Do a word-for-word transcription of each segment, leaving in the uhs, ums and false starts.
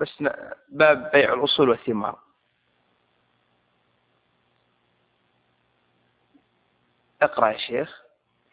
بس باب بيع الأصول والثمار. اقرأ يا شيخ.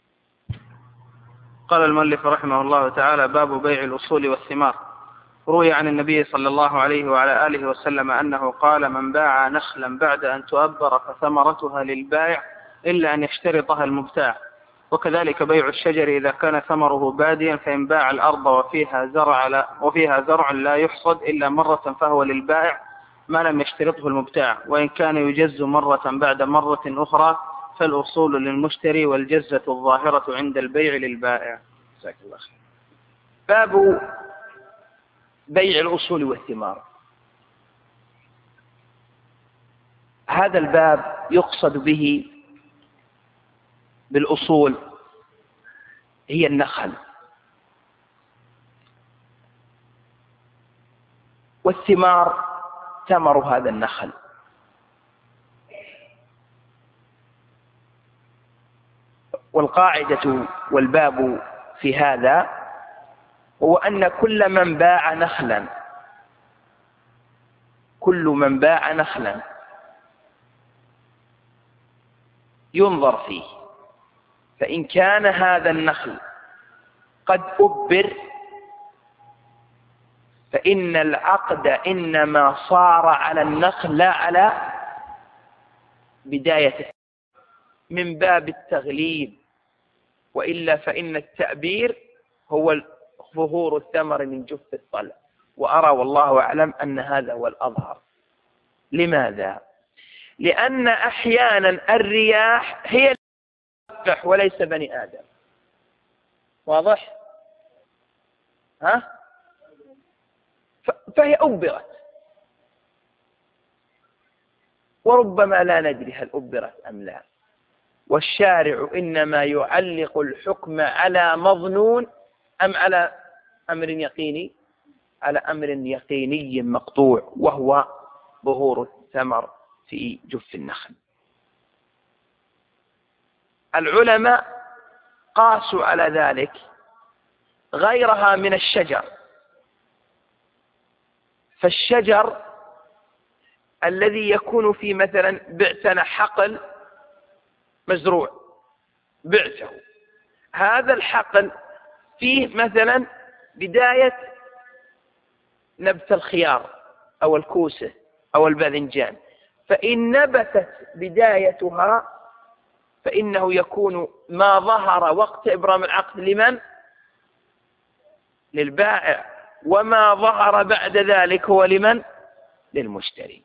قال المؤلف رحمه الله تعالى: باب بيع الأصول والثمار. روي عن النبي صلى الله عليه وعلى آله وسلم أنه قال: من باع نخلا بعد أن تؤبر فثمرتها للبائع إلا أن يشترطها المبتاع. وكذلك بيع الشجر إذا كان ثمره باديا، فإن باع الأرض وفيها زرع لا, وفيها زرع لا يحصد إلا مرة فهو للبائع ما لم يشترطه المبتاع، وإن كان يجز مرة بعد مرة أخرى فالأصول للمشتري والجزة الظاهرة عند البيع للبائع. جزاك الله خير. باب بيع الأصول والثمار. هذا الباب يقصد به بالأصول هي النخل، والثمار ثمر هذا النخل. والقاعدة والباب في هذا هو أن كل من باع نخلا كل من باع نخلا ينظر فيه، فإن كان هذا النخل قد أبر فإن العقد إنما صار على النخل لا على بداية من باب التغليب، وإلا فإن التأبير هو ظهور الثمر من جف الطلع. وأرى والله أعلم أن هذا هو الأظهر. لماذا؟ لأن أحيانا الرياح هي تفتح وليس بني آدم. واضح؟ ها؟ فهي أبرت، وربما لا ندري هل أبرت أم لا. والشارع إنما يعلق الحكم على مظنون أم على أمر يقيني؟ على أمر يقيني مقطوع، وهو ظهور الثمر في جف النخل. العلماء قاسوا على ذلك غيرها من الشجر. فالشجر الذي يكون في مثلا بعتنا حقل مزروع بعته، هذا الحقل فيه مثلا بداية نبت الخيار أو الكوسة أو الباذنجان، فإن نبتت بدايتها فإنه يكون ما ظهر وقت إبرام العقد لمن؟ للبائع، وما ظهر بعد ذلك هو لمن؟ للمشتري.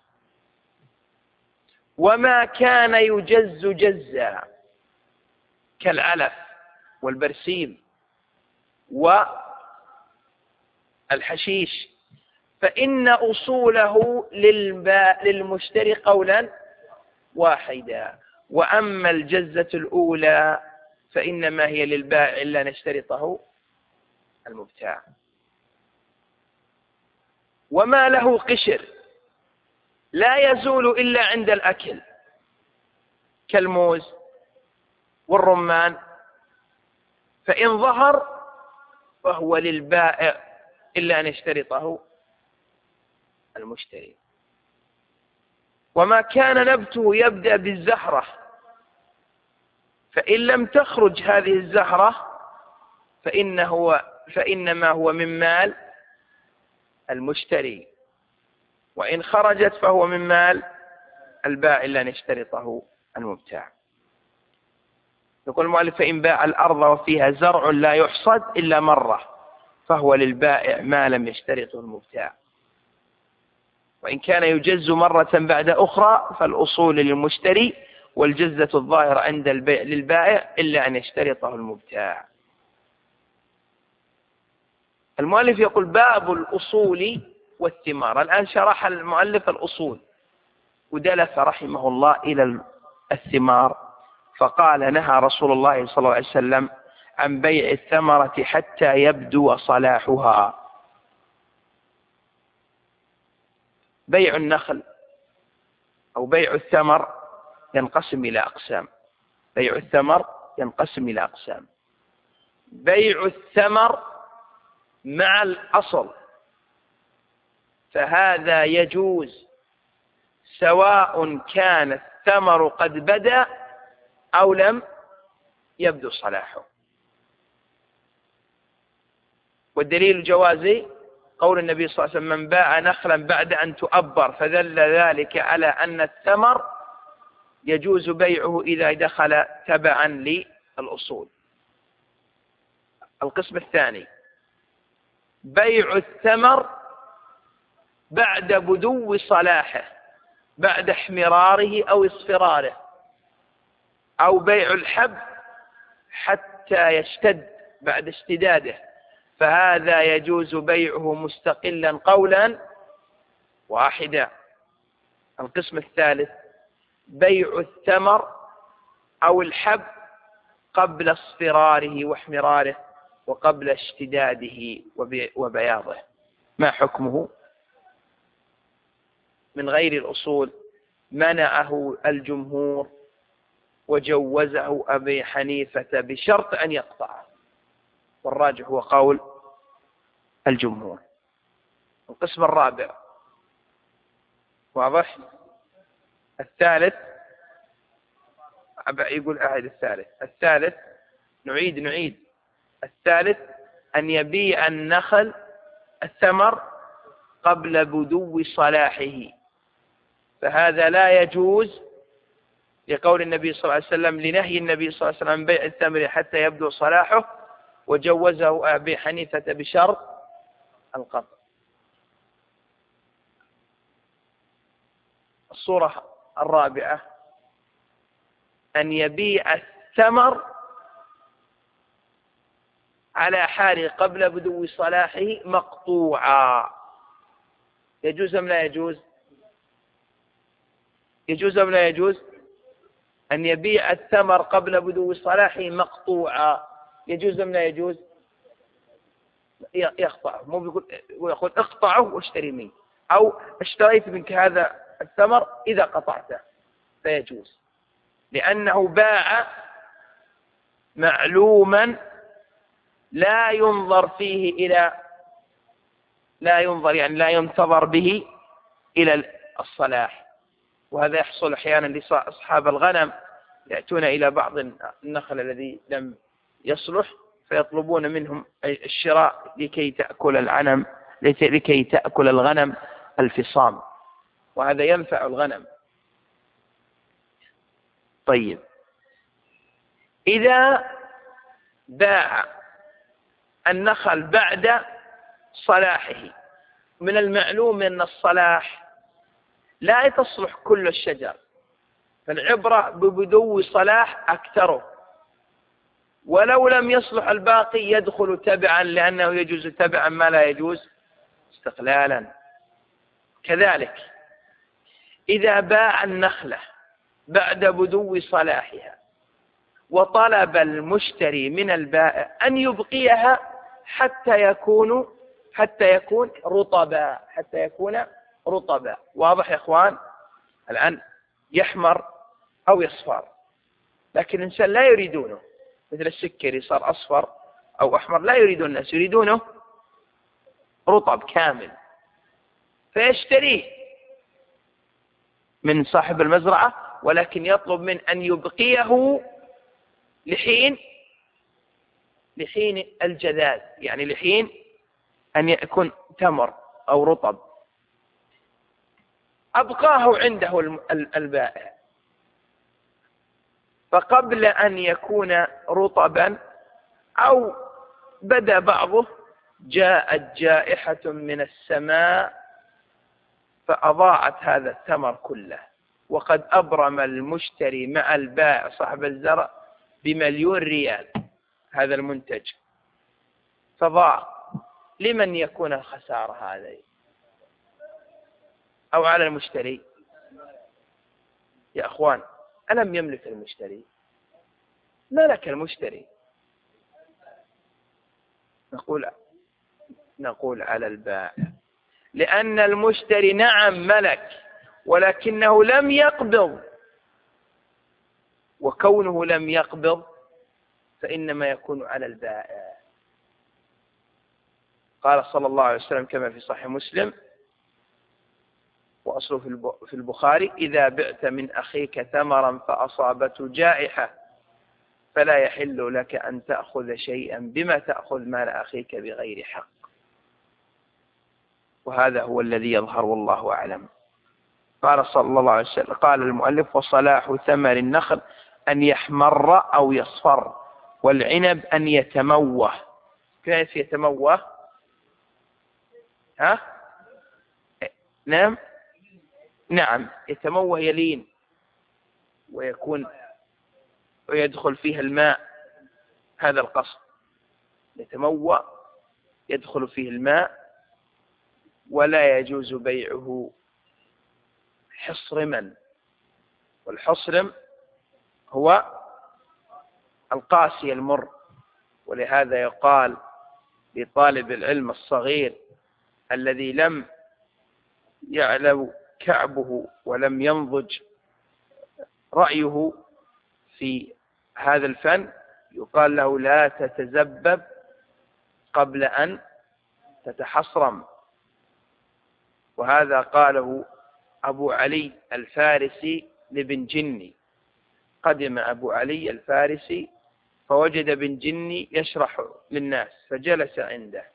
وما كان يجز جزا كالعلف والبرسيم والحشيش فإن أصوله للمشتري قولا واحدا. وأما الجزة الأولى فإنما هي للبائع إلا نشترطه المبتاع. وما له قشر لا يزول إلا عند الأكل كالموز والرمان، فإن ظهر فهو للبائع إلا أن يشترطه المشتري. وما كان نبته يبدأ بالزهرة فإن لم تخرج هذه الزهرة فإنه فإنما هو من مال المشتري، وإن خرجت فهو من مال البائع إلا أن يشترطه المبتاع. يقول المؤلف: فإن باع الأرض وفيها زرع لا يحصد إلا مرة فهو للبائع ما لم يشترطه المبتاع، وإن كان يجز مرة بعد أخرى فالأصول للمشتري والجزة الظاهرة عند البيع للبائع إلا أن يشترطه المبتاع. المؤلف يقول: باب الأصول والثمار. الآن شرح المؤلف الأصول ودلف رحمه الله إلى الثمار، فقال: نهى رسول الله صلى الله عليه وسلم عن بيع الثمرة حتى يبدو صلاحها. بيع النخل أو بيع الثمر ينقسم إلى أقسام. بيع الثمر ينقسم إلى أقسام: بيع الثمر مع الأصل فهذا يجوز سواء كان الثمر قد بدأ أو لم يبدو صلاحه. والدليل جوازي قول النبي صلى الله عليه وسلم: من باع نخلا بعد أن تؤبر فدل ذلك على أن الثمر يجوز بيعه إذا دخل تبعا للأصول. القسم الثاني: بيع الثمر بعد بدو صلاحه، بعد احمراره أو اصفراره، أو بيع الحب حتى يشتد بعد اشتداده، فهذا يجوز بيعه مستقلا قولا واحدا. القسم الثالث: بيع الثمر أو الحب قبل اصفراره واحمراره وقبل اشتداده وبياضه. ما حكمه؟ من غير الأصول منعه الجمهور وجوزه أبي حنيفة بشرط أن يقطعه، والراجح هو قول الجمهور. القسم الرابع واضح. الثالث يقول أحد الثالث الثالث نعيد نعيد الثالث أن يبيع النخل الثمر قبل بدو صلاحه، فهذا لا يجوز لقول النبي صلى الله عليه وسلم، لنهي النبي صلى الله عليه وسلم بيع الثمر حتى يبدو صلاحه، وجوزه أبي حنيفة بشرط القطع. الصورة الرابعة: أن يبيع الثمر على حاله قبل بدو صلاحه مقطوعا. يجوز أم لا يجوز؟ يجوز أم لا يجوز؟ أن يبيع الثمر قبل بدو صلاحه مقطوعا يجوز أم لا يجوز؟ يقطعه، مو بيقول يقول اقطعه واشتري مني، أو اشتريت منك هذا الثمر إذا قطعته فيجوز، لأنه باع معلوما لا ينظر فيه إلى لا ينظر يعني لا ينتظر به إلى الصلاح. وهذا يحصل أحيانا لأصحاب الغنم، يأتون إلى بعض النخل الذي لم يصلح فيطلبون منهم الشراء لكي تأكل العنم لكي تأكل الغنم الفصام، وهذا ينفع الغنم. طيب، إذا باع النخل بعد صلاحه، من المعلوم أن الصلاح لا تصلح كل الشجر، فالعبرة ببدو صلاح أكثره، ولو لم يصلح الباقي يدخل تبعا، لأنه يجوز تبعا ما لا يجوز استقلالا. كذلك إذا باع النخلة بعد بدو صلاحها وطلب المشتري من البائع أن يبقيها حتى يكون حتى يكون رطبا حتى يكون رطبا واضح يا إخوان؟ الآن يحمر أو يصفر، لكن الإنسان لا يريدونه، مثل السكري صار أصفر أو أحمر، لا يريدون الناس، يريدونه رطب كامل، فيشتريه من صاحب المزرعة، ولكن يطلب من أن يبقيه لحين لحين الجذاذ، يعني لحين أن يكون تمر أو رطب. أبقاه عنده البائع، فقبل أن يكون رطبا أو بدا بعضه جاءت جائحة من السماء فأضاعت هذا التمر كله، وقد أبرم المشتري مع البائع صاحب الزرع بمليون ريال هذا المنتج، فضاع. لمن يكون الخسارة هذه؟ أو على المشتري؟ يا أخوان، ألم يملك المشتري؟ ملك المشتري. نقول نقول على البائع، لأن المشتري نعم ملك ولكنه لم يقبض، وكونه لم يقبض فإنما يكون على البائع. قال صلى الله عليه وسلم كما في صحيح مسلم: وأصله في البخاري: إذا بعت من أخيك ثمرا فأصابته جائحة فلا يحل لك أن تأخذ شيئا بما تأخذ مال أخيك بغير حق. وهذا هو الذي يظهر والله أعلم. قال صلى الله عليه وسلم، قال المؤلف: وصلاح ثمر النخل أن يحمر أو يصفر، والعنب أن يتموه. كيف يتموه؟ ها؟ نعم نعم يتموه، يلين ويكون ويدخل فيها الماء، هذا القصد. يتموه يدخل فيه الماء، ولا يجوز بيعه حصرما. والحصرم هو القاسي المر. ولهذا يقال لطالب العلم الصغير الذي لم يعلو كعبه ولم ينضج رأيه في هذا الفن، يقال له: لا تتزبب قبل أن تتحصرم. وهذا قاله أبو علي الفارسي لابن جني. قدم أبو علي الفارسي فوجد ابن جني يشرح للناس، فجلس عنده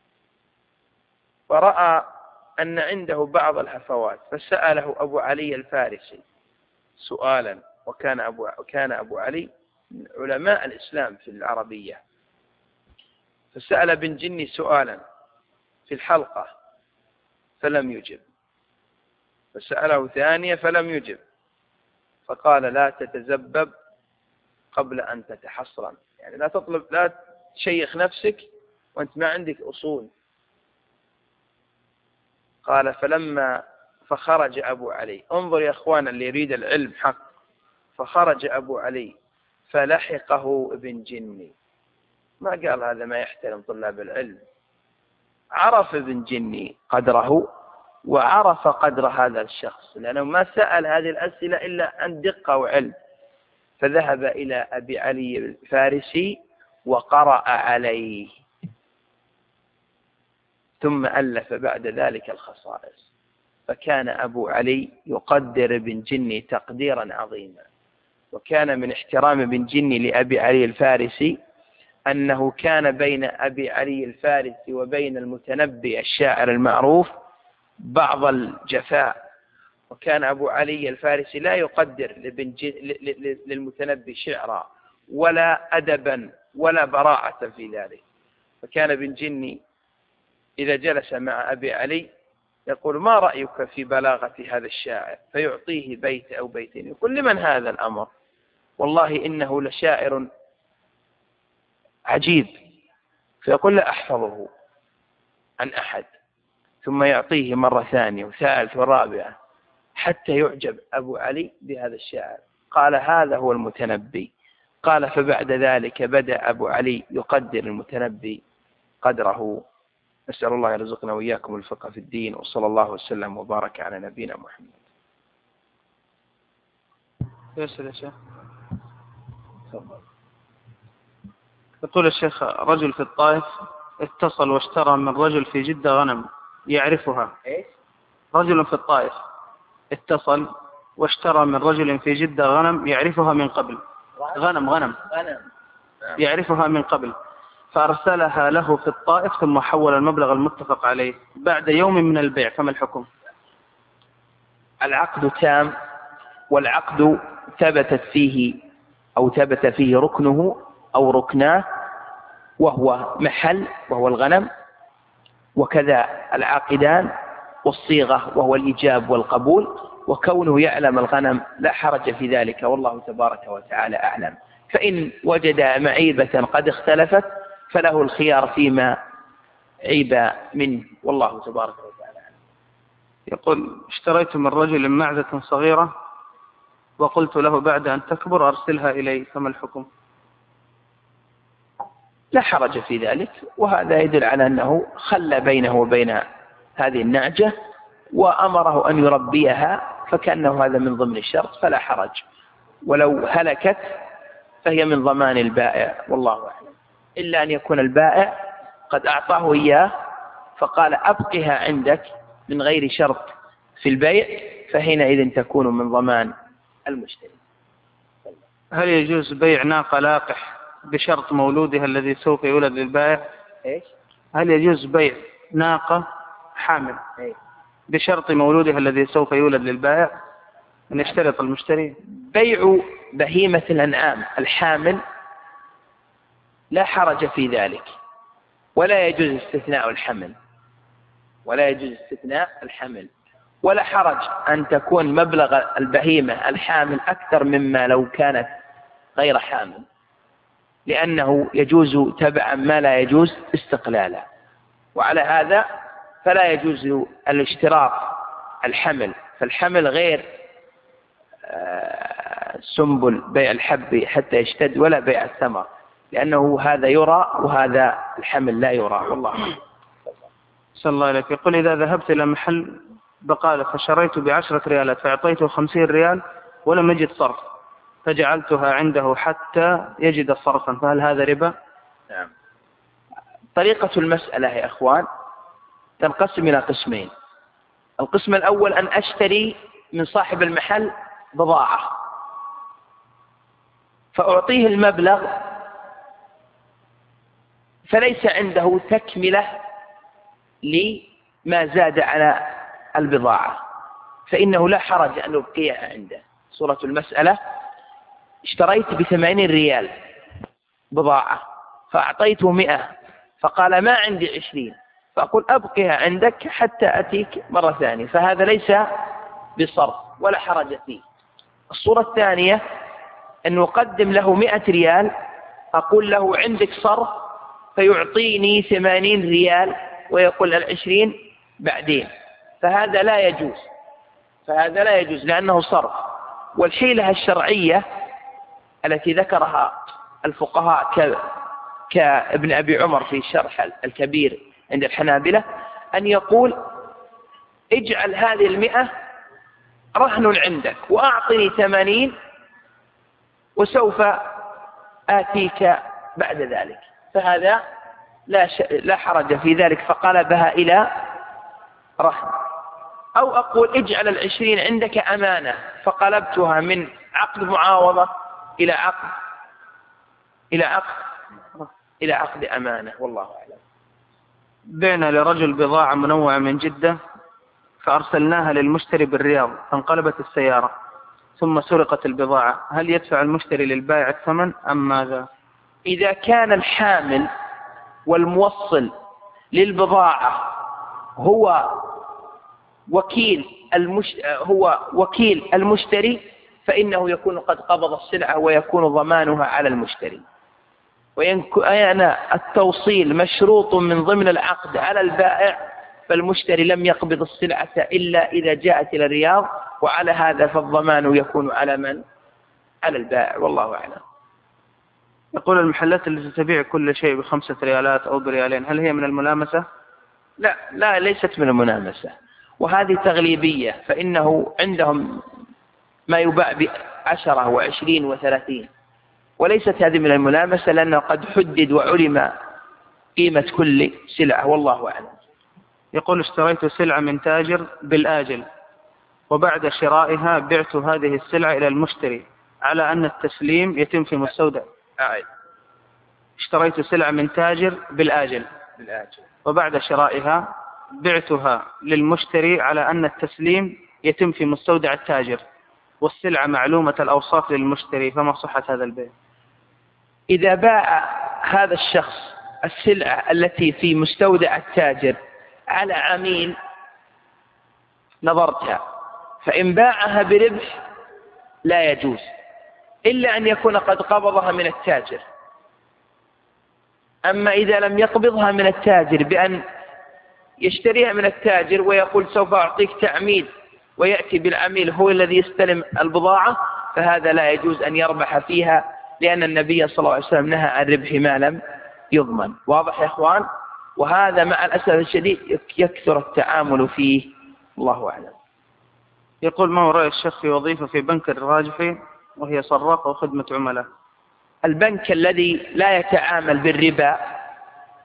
ورأى أن عنده بعض الهفوات، فسأله أبو علي الفارسي سؤالا. وكان أبو, كان أبو علي من علماء الإسلام في العربية، فسأل ابن جني سؤالا في الحلقة فلم يجب، فسأله ثانية فلم يجب، فقال: لا تتزبب قبل أن تتحصرا. يعني لا تطلب، لا تشيخ نفسك وأنت ما عندك أصول. قال: فلما فخرج أبو علي، انظر يا أخوانا اللي يريد العلم حق، فخرج أبو علي فلحقه ابن جني. ما قال هذا ما يحترم طلاب العلم، عرف ابن جني قدره وعرف قدر هذا الشخص، لأنه ما سأل هذه الأسئلة إلا عن دقة وعلم. فذهب إلى أبي علي الفارسي وقرأ عليه، ثم ألف بعد ذلك الخصائص. فكان أبو علي يقدر ابن جني تقديرا عظيما. وكان من احترام ابن جني لأبي علي الفارسي أنه كان بين أبي علي الفارسي وبين المتنبي الشاعر المعروف بعض الجفاء. وكان أبو علي الفارسي لا يقدر للمتنبي شعرا ولا أدبا ولا براعة في ذلك. فكان ابن جني إذا جلس مع أبي علي يقول: ما رأيك في بلاغة هذا الشاعر؟ فيعطيه بيت أو بيتين. يقول: لمن هذا الأمر؟ والله إنه لشاعر عجيب. فيقول: لا أحفظه عن أحد. ثم يعطيه مرة ثانية وثالث ورابعة حتى يعجب أبو علي بهذا الشاعر. قال: هذا هو المتنبي. قال: فبعد ذلك بدأ أبو علي يقدر المتنبي قدره. نسأل الله يرزقنا وإياكم الفقه في الدين، وصلى الله وسلم وبارك على نبينا محمد. يسأل يا شيخ. يقول الشيخ: رجل في الطائف اتصل واشترى من رجل في جدة غنم يعرفها. رجل في الطائف اتصل واشترى من رجل في جدة غنم يعرفها من قبل. غنم غنم يعرفها من قبل، فأرسلها له في الطائف ثم حول المبلغ المتفق عليه بعد يوم من البيع، فما الحكم؟ العقد تام، والعقد ثبتت فيه أو ثبت فيه ركنه أو ركناه، وهو محل وهو الغنم، وكذا العاقدان، والصيغة وهو الإيجاب والقبول، وكونه يعلم الغنم لا حرج في ذلك، والله تبارك وتعالى أعلم. فإن وجد معيبة قد اختلفت فله الخيار فيما عيب منه، والله تبارك وتعالى أعلم. يقول: اشتريت من رجل معزة صغيرة وقلت له بعد أن تكبر أرسلها إلي، فما الحكم؟ لا حرج في ذلك، وهذا يدل على أنه خلى بينه وبين هذه النعجة وأمره أن يربيها، فكأنه هذا من ضمن الشرط، فلا حرج. ولو هلكت فهي من ضمان البائع، والله أعلم، إلا أن يكون البائع قد أعطاه إياه فقال: أبقها عندك من غير شرط في البيع فحينئذ تكون من ضمان المشتري. هل يجوز بيع ناقة لاقح بشرط مولودها الذي سوف يولد للبائع؟ إيش؟ هل يجوز بيع ناقة حامل إيه؟ بشرط مولودها الذي سوف يولد للبائع أن يشترط المشتري؟ بيع بهيمة الأنعام الحامل لا حرج في ذلك، ولا يجوز استثناء الحمل، ولا يجوز استثناء الحمل، ولا حرج أن تكون مبلغ البهيمة الحامل أكثر مما لو كانت غير حامل، لأنه يجوز تبعا ما لا يجوز استقلالا. وعلى هذا فلا يجوز الاشتراط الحمل، فالحمل غير سنبل بيع الحب حتى يشتد ولا بيع الثمر، لأنه هذا يرى وهذا الحمل لا يرى. والله صلى الله عليك. يقول إذا ذهبت إلى محل بقالة فشريت بعشرة ريالات فأعطيته خمسين ريال ولم يجد صرف فجعلتها عنده حتى يجد صرفا، فهل هذا ربا؟ نعم. طريقة المسألة يا أخوان تنقسم إلى قسمين. القسم الأول أن أشتري من صاحب المحل بضاعة فأعطيه المبلغ فليس عنده تكملة لما زاد على البضاعة، فإنه لا حرج أن يبقيها عنده. صورة المسألة: اشتريت بثمانين ريال بضاعة فأعطيته مئة فقال ما عندي عشرين، فأقول أبقيها عندك حتى أتيك مرة ثانية، فهذا ليس بصرف ولا حرج فيه. الصورة الثانية أن أقدم له مئة ريال أقول له عندك صرف فيعطيني ثمانين ريال ويقول العشرين بعدين، فهذا لا يجوز، فهذا لا يجوز لأنه صرف. والحيلة الشرعية التي ذكرها الفقهاء كابن أبي عمر في شرح الكبير عند الحنابلة أن يقول اجعل هذه المئة رهن عندك وأعطني ثمانين وسوف آتيك بعد ذلك، فهذا لا, ش... لا حرج في ذلك، فقلبها إلى رهن. أو أقول اجعل العشرين عندك أمانة فقلبتها من عقد معاوضة إلى عقد إلى عقد إلى عقد أمانة. والله أعلم. بعنا لرجل بضاعة منوعة من جدة فأرسلناها للمشتري بالرياض فانقلبت السيارة ثم سرقت البضاعة، هل يدفع المشتري للبائع الثمن أم ماذا؟ إذا كان الحامل والموصل للبضاعة هو وكيل المش... هو وكيل المشتري فإنه يكون قد قبض السلعة ويكون ضمانها على المشتري. وإن كان التوصيل مشروط من ضمن العقد على البائع فالمشتري لم يقبض السلعة إلا إذا جاءت إلى الرياض، وعلى هذا فالضمان يكون على من؟ على البائع. والله أعلم. يقول المحلات التي تبيع كل شيء بخمسة ريالات أو بريالين هل هي من الملامسة؟ لا لا ليست من الملامسة، وهذه تغليبية، فإنه عندهم ما يباع بعشرة وعشرين وثلاثين، وليست هذه من الملامسة لأنه قد حدد وعلم قيمة كل سلعة. والله أعلم. يقول اشتريت سلعة من تاجر بالآجل وبعد شرائها بعت هذه السلعة إلى المشتري على أن التسليم يتم في مستودع. أعيد. اشتريت سلعة من تاجر بالآجل بالآجل وبعد شرائها بعتها للمشتري على أن التسليم يتم في مستودع التاجر والسلعة معلومة الأوصاف للمشتري، فما صحة هذا البيع؟ إذا باع هذا الشخص السلعة التي في مستودع التاجر على عميل نظرتها، فإن باعها بربح لا يجوز إلا أن يكون قد قبضها من التاجر. أما إذا لم يقبضها من التاجر بأن يشتريها من التاجر ويقول سوف أعطيك تعميد ويأتي بالعميل هو الذي يستلم البضاعة، فهذا لا يجوز أن يربح فيها، لأن النبي صلى الله عليه وسلم نهى عن ربح ما لم يضمن. واضح يا إخوان؟ وهذا مع الأسف الشديد يكثر التعامل فيه. الله أعلم. يقول ما هو رأي الشيخ في وظيفة في بنك الراجحي وهي صراف وخدمة عملاء؟ البنك الذي لا يتعامل بالربا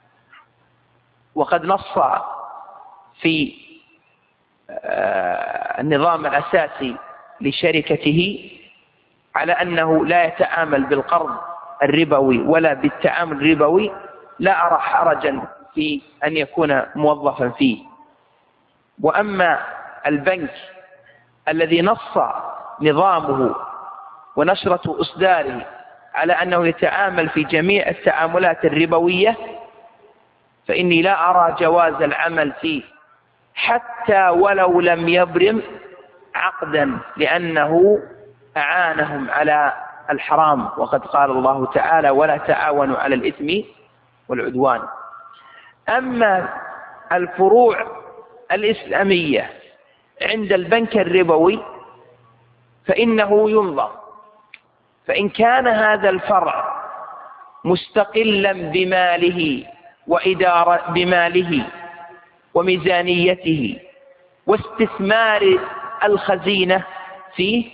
وقد نص في النظام الأساسي لشركته على أنه لا يتعامل بالقرض الربوي ولا بالتعامل الربوي، لا أرى حرجا في أن يكون موظفا فيه. وأما البنك الذي نص نظامه ونشرة إصداره على أنه يتعامل في جميع التعاملات الربوية، فإني لا أرى جواز العمل فيه حتى ولو لم يبرم عقدا، لأنه أعانهم على الحرام، وقد قال الله تعالى: ولا تعاونوا على الإثم والعدوان. أما الفروع الإسلامية عند البنك الربوي فإنه ينظر، فإن كان هذا الفرع مستقلا بماله وإدارة بماله وميزانيته واستثمار الخزينة فيه،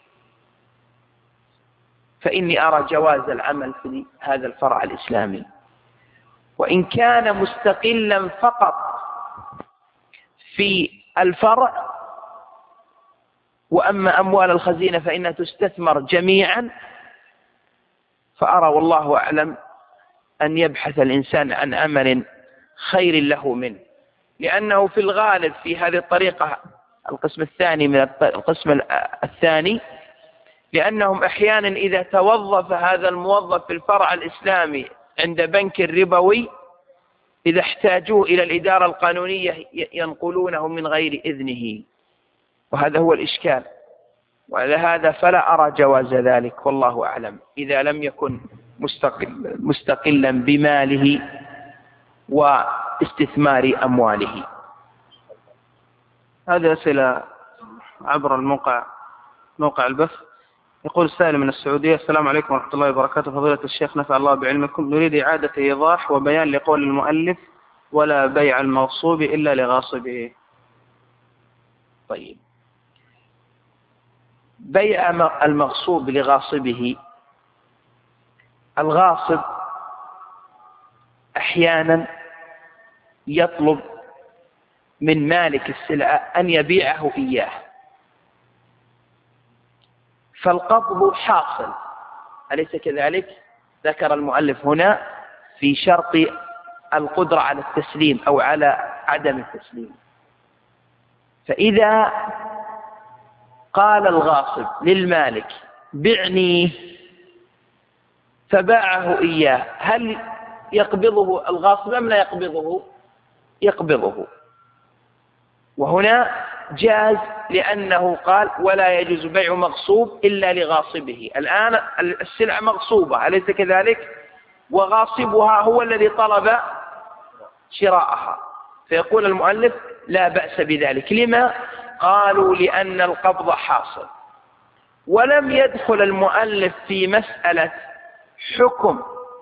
فإني أرى جواز العمل في هذا الفرع الإسلامي. وإن كان مستقلا فقط في الفرع، وأما أموال الخزينة فإنها تستثمر جميعا، فأرى والله أعلم أن يبحث الإنسان عن عمل خير له منه، لأنه في الغالب في هذه الطريقة القسم الثاني من القسم الثاني، لأنهم أحيانا إذا توظف هذا الموظف في الفرع الإسلامي عند بنك الربوي، إذا احتاجوه إلى الإدارة القانونية ينقلونه من غير إذنه، وهذا هو الإشكال. وعلى هذا فلا أرى جواز ذلك والله أعلم، إذا لم يكن مستقل مستقلا بماله واستثمار أمواله. هذه أسئلة عبر الموقع موقع البث. يقول السائل من السعودية: السلام عليكم ورحمة الله وبركاته، فضيلة الشيخ نفع الله بعلمكم، نريد إعادة إيضاح وبيان لقول المؤلف: ولا بيع المغصوب إلا لغاصبه. طيب، بيع المغصوب لغاصبه، الغاصب أحيانا يطلب من مالك السلعة أن يبيعه إياه، فالقبض حاصل، أليس كذلك؟ ذكر المؤلف هنا في شرط القدرة على التسليم أو على عدم التسليم. فإذا قال الغاصب للمالك: بعني، فباعه إياه، هل يقبضه الغاصب أم لا يقبضه؟ يقبضه. وهنا جاز، لأنه قال: ولا يجوز بيع مغصوب إلا لغاصبه. الآن السلعة مغصوبة، أليس كذلك؟ وغاصبها هو الذي طلب شراءها، فيقول المؤلف: لا بأس بذلك. لما؟ قالوا: لأن القبض حاصل. ولم يدخل المؤلف في مسألة حكم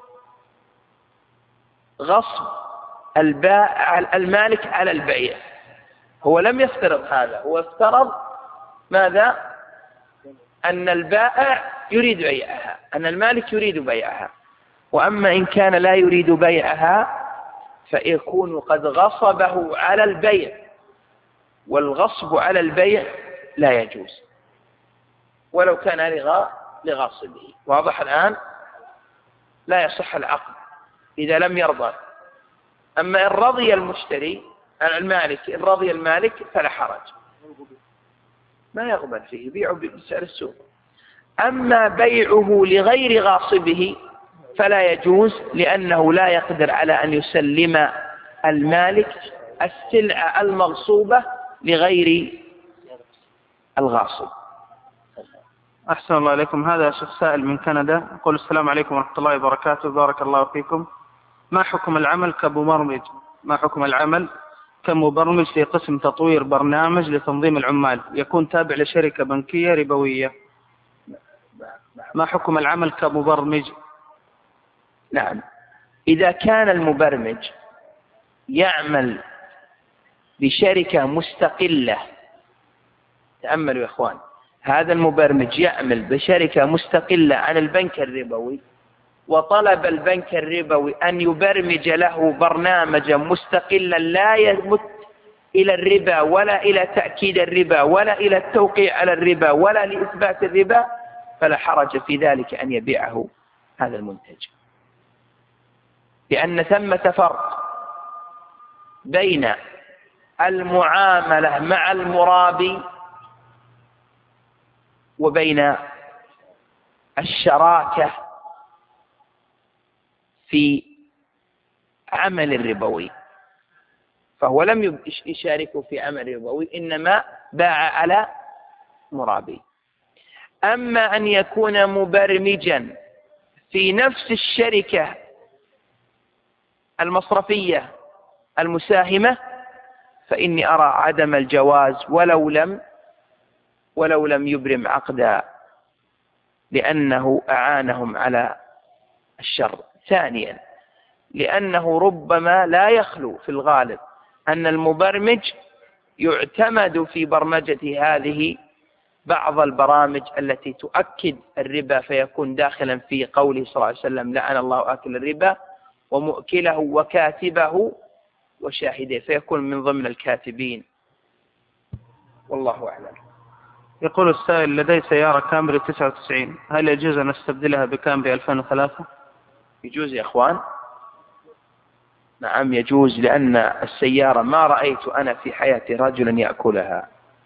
غصب البائع المالك على البيع، هو لم يفترض هذا، هو افترض ماذا؟ أن البائع يريد بيعها، أن المالك يريد بيعها. وأما إن كان لا يريد بيعها فيكون قد غصبه على البيع، والغصب على البيع لا يجوز ولو كان لغاصبه. واضح الآن؟ لا يصح العقد إذا لم يرضى. أما إن رضي المشتري المالك إن رضي المالك فلا حرج، ما يقبل فيه، بيعه بسعر السوق. أما بيعه لغير غاصبه فلا يجوز، لأنه لا يقدر على أن يسلم المالك السلعة المغصوبة لغير الغاصب. أحسن الله عليكم. هذا شخص سائل من كندا يقول: السلام عليكم ورحمة الله وبركاته، بارك الله فيكم، ما حكم العمل كمبرمج ما حكم العمل كمبرمج في قسم تطوير برنامج لتنظيم العمال يكون تابع لشركة بنكية ربوية؟ ما حكم العمل كمبرمج؟ نعم، إذا كان المبرمج يعمل بشركة مستقلة، تأملوا يا إخوان، هذا المبرمج يعمل بشركة مستقلة عن البنك الربوي، وطلب البنك الربوي أن يبرمج له برنامجا مستقلا لا يمت إلى الربا ولا إلى تأكيد الربا ولا إلى التوقيع على الربا ولا لإثبات الربا، فلا حرج في ذلك أن يبيعه هذا المنتج، لأن ثمة فرق بين المعاملة مع المرابي وبين الشراكة في عمل الربوي، فهو لم يشاركه في عمل ربوي، إنما باع على مرابي. أما أن يكون مبرمجا في نفس الشركة المصرفية المساهمة فإني أرى عدم الجواز ولو لم ولو لم يبرم عقدا، لأنه أعانهم على الشر. ثانيا، لأنه ربما لا يخلو في الغالب أن المبرمج يعتمد في برمجة هذه بعض البرامج التي تؤكد الربا، فيكون داخلا في قوله صلى الله عليه وسلم: لعن الله آكل الربا ومؤكله وكاتبه وشاهده، فيكون من ضمن الكاتبين، والله أعلم. يقول السائل: لدي سيارة كامري تسعة وتسعين، هل يجوز أن أستبدلها بكامري ألفين وثلاثة؟ يجوز يا إخوان، نعم يجوز، لأن السيارة ما رأيت أنا في حياتي رجلا يأكلها،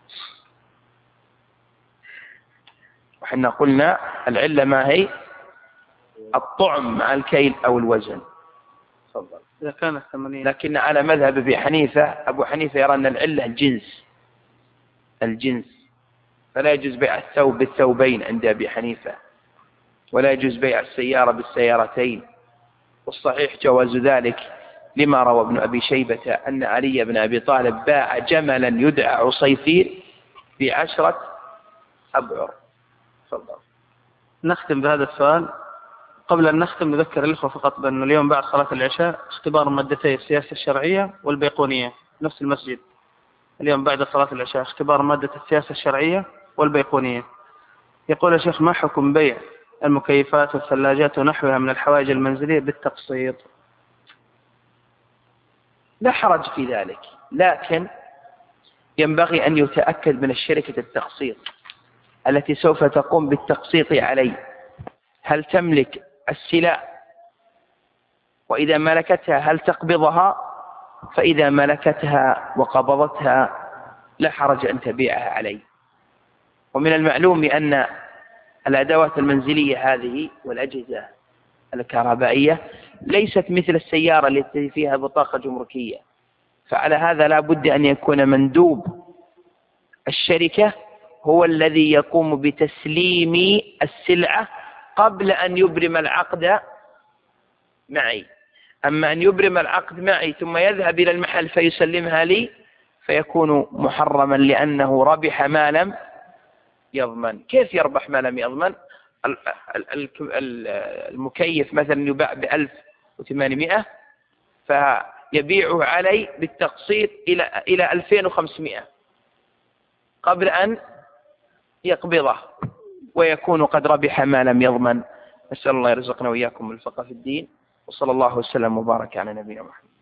وحنا قلنا العلة ما هي؟ الطعم مع الكيل أو الوزن. تفضل. إذا كانت ثمانين. لكن على مذهب أبي حنيفة، أبو حنيفة يرى أن العلة الجنس الجنس فلا يجوز بيع الثوب بالثوبين عند أبي حنيفة، ولا يجوز بيع السيارة بالسيارتين، والصحيح جواز ذلك لما روى ابن أبي شيبة أن علي بن أبي طالب باع جملا يدعى عصيفير بعشرة أبعر. تفضل. نختم بهذا السؤال. قبل أن نختم نذكر الأخوة فقط بأن اليوم بعد صلاة العشاء اختبار مادتي السياسة الشرعية والبيقونية نفس المسجد. اليوم بعد صلاة العشاء اختبار مادة السياسة الشرعية والبيقونية. يقول يا شيخ: ما حكم بيع المكيفات والثلاجات ونحوها من الحوائج المنزلية بالتقسيط؟ لا حرج في ذلك، لكن ينبغي أن يتأكد من الشركة التقسيط التي سوف تقوم بالتقسيط عليه هل تملك السلع، وإذا ملكتها هل تقبضها، فإذا ملكتها وقبضتها لا حرج أن تبيعها عليه. ومن المعلوم أن الأدوات المنزلية هذه والأجهزة الكهربائية ليست مثل السيارة التي فيها بطاقة جمركية، فعلى هذا لا بد أن يكون مندوب الشركة هو الذي يقوم بتسليم السلعة قبل أن يبرم العقد معي. أما أن يبرم العقد معي ثم يذهب إلى المحل فيسلمها لي فيكون محرما، لأنه ربح ما لم يضمن. كيف يربح ما لم يضمن؟ المكيف مثلا يباع بألف وثمانمائة فيبيعه علي بالتقسيط إلى إلى ألفين وخمسمائة قبل أن يقبضه، ويكون قد ربح ما لم يضمن. نسأل الله يرزقنا وإياكم الفقه في الدين، وصلى الله وسلم وبارك على نبينا محمد.